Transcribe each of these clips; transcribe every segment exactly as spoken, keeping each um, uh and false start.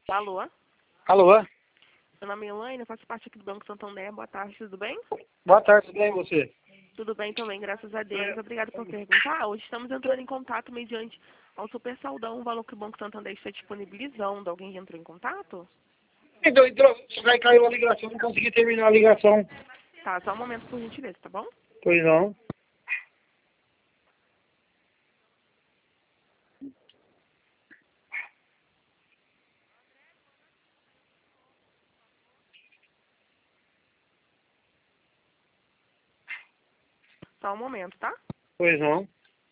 Alô? Alô? Meu nome é Elaine, eu faço parte aqui do Banco Santander. Boa tarde, tudo bem? Boa tarde, tudo bem você? Tudo bem também, graças a Deus. Obrigada por perguntar. Hoje estamos entrando em contato mediante ao Super Saldão, o valor que o Banco Santander está disponibilizando. Alguém já entrou em contato? Então, entrou, só que caiu a ligação, não consegui terminar a ligação. Tá, só um momento por gentileza, tá bom? Pois não. Só um momento, tá? Pois não.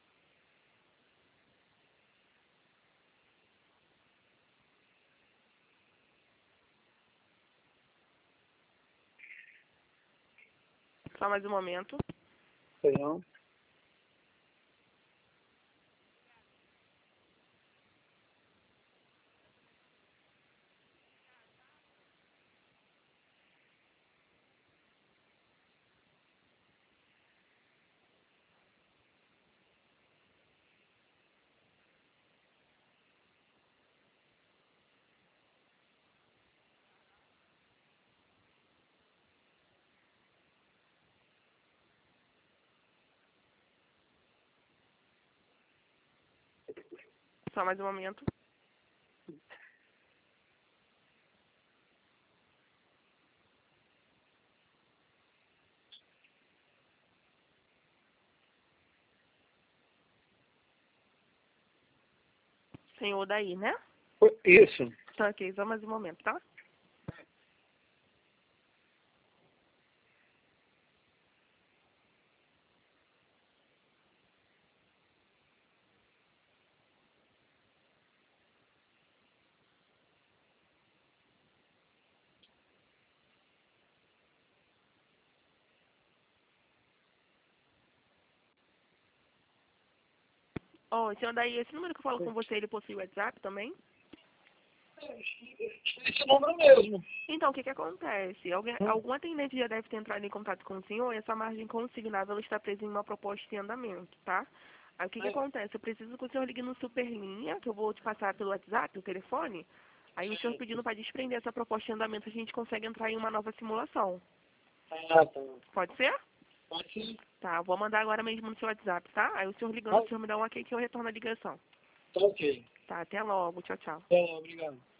Só mais um momento. Pois não. Só mais um momento. Senhor daí, né? Isso. Tá, ok. Só mais um momento, tá? Ó, senhor daí, esse número que eu falo com você, ele possui WhatsApp também? Esse número mesmo. Então, o que que acontece? Alguém, algum atendente já deve ter entrado em contato com o senhor e essa margem consignável está presa em uma proposta em andamento, tá? Aí o que que acontece? Eu preciso que o senhor ligue no Superlinha, que eu vou te passar pelo WhatsApp, o telefone. Aí o senhor pedindo para desprender essa proposta em andamento, a gente consegue entrar em uma nova simulação. Ah, tá. Pode ser? Pode ser. Tá, vou mandar agora mesmo no seu WhatsApp, tá? Aí o senhor ligando, Ah, o senhor me dá um ok que eu retorno a ligação. tá ok. Tá, até logo. Tchau, tchau. É, obrigado.